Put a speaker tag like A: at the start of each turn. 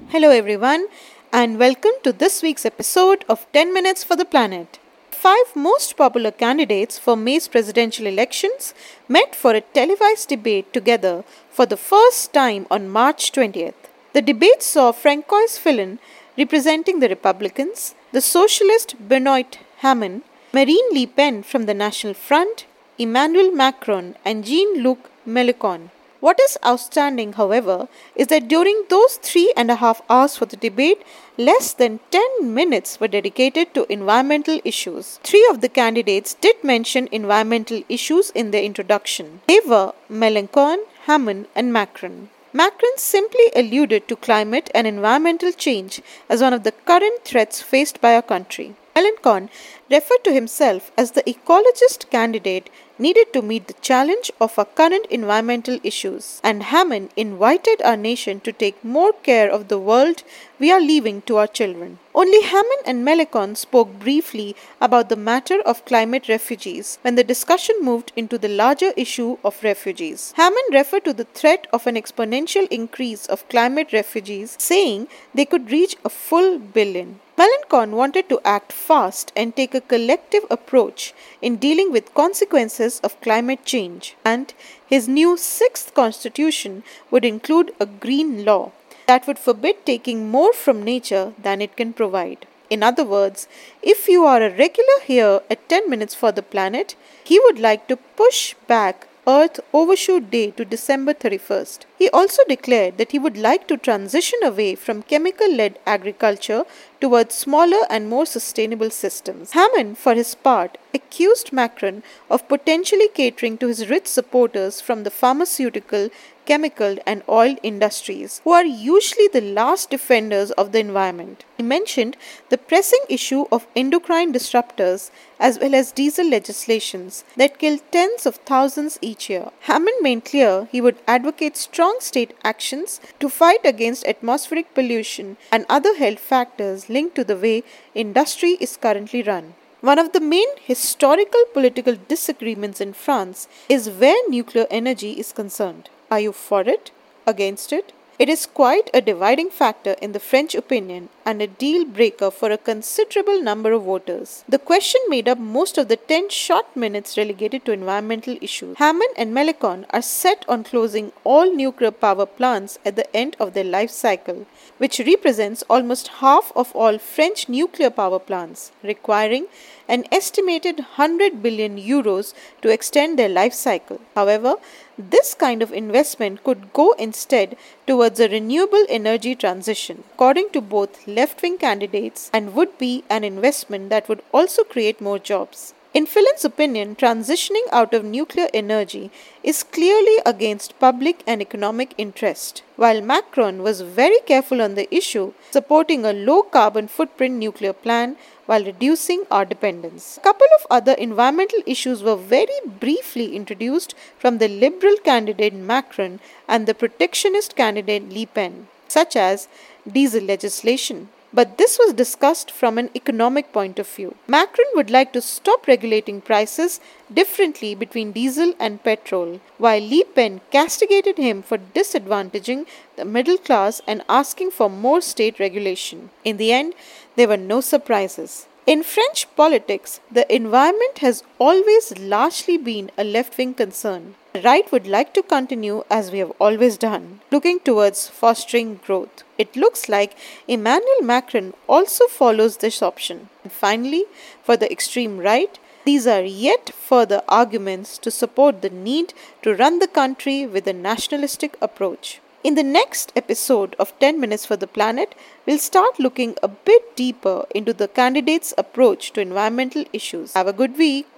A: Hello, everyone, and welcome to this week's episode of 10 Minutes for the Planet. Five most popular candidates for May's presidential elections met for a televised debate together for the first time on March 20th. The debate saw Francois Fillon representing the Republicans, the socialist Benoit Hamon, Marine Le Pen from the National Front, Emmanuel Macron, and Jean-Luc Mélenchon. What is outstanding, however, is that during those 3.5 hours for the debate, less than 10 minutes were dedicated to environmental issues. Three of the candidates did mention environmental issues in their introduction. They were Mélenchon, Hamon, and Macron. Macron simply alluded to climate and environmental change as one of the current threats faced by our country. Mélenchon referred to himself as the ecologist candidate needed to meet the challenge of our current environmental issues, and Hamon invited our nation to take more care of the world we are leaving to our children. Only Hamon and Mélenchon spoke briefly about the matter of climate refugees when the discussion moved into the larger issue of refugees. Hamon referred to the threat of an exponential increase of climate refugees, saying they could reach a full billion. Mélenchon wanted to act fast and take a collective approach in dealing with consequences of climate change, and his new sixth constitution would include a green law that would forbid taking more from nature than it can provide. In other words, if you are a regular here at 10 Minutes for the Planet, he would like to push back Earth Overshoot Day to December 31st. He also declared that he would like to transition away from chemical-led agriculture towards smaller and more sustainable systems. Hamon, for his part, accused Macron of potentially catering to his rich supporters from the pharmaceutical, chemical and oil industries, who are usually the last defenders of the environment. He mentioned the pressing issue of endocrine disruptors as well as diesel legislations that kill tens of thousands each year. Hamon made clear he would advocate strong state actions to fight against atmospheric pollution and other health factors linked to the way industry is currently run. One of the main historical political disagreements in France is where nuclear energy is concerned. Are you for it? Against it? It is quite a dividing factor in the French opinion and a deal breaker for a considerable number of voters. The question made up most of the 10 short minutes relegated to environmental issues. Hamon and Mélenchon are set on closing all nuclear power plants at the end of their life cycle, which represents almost half of all French nuclear power plants, requiring an estimated 100 billion euros to extend their life cycle. However, this kind of investment could go instead towards a renewable energy transition, according to both left-wing candidates, and would be an investment that would also create more jobs. In Fillon's opinion, transitioning out of nuclear energy is clearly against public and economic interest, while Macron was very careful on the issue, supporting a low-carbon footprint nuclear plant while reducing our dependence. A couple of other environmental issues were very briefly introduced from the liberal candidate Macron and the protectionist candidate Le Pen, such as diesel legislation. But this was discussed from an economic point of view. Macron would like to stop regulating prices differently between diesel and petrol, while Le Pen castigated him for disadvantaging the middle class and asking for more state regulation. In the end, there were no surprises. In French politics, the environment has always largely been a left-wing concern. The right would like to continue as we have always done, looking towards fostering growth. It looks like Emmanuel Macron also follows this option. And finally, for the extreme right, these are yet further arguments to support the need to run the country with a nationalistic approach. In the next episode of 10 Minutes for the Planet, we'll start looking a bit deeper into the candidates' approach to environmental issues. Have a good week.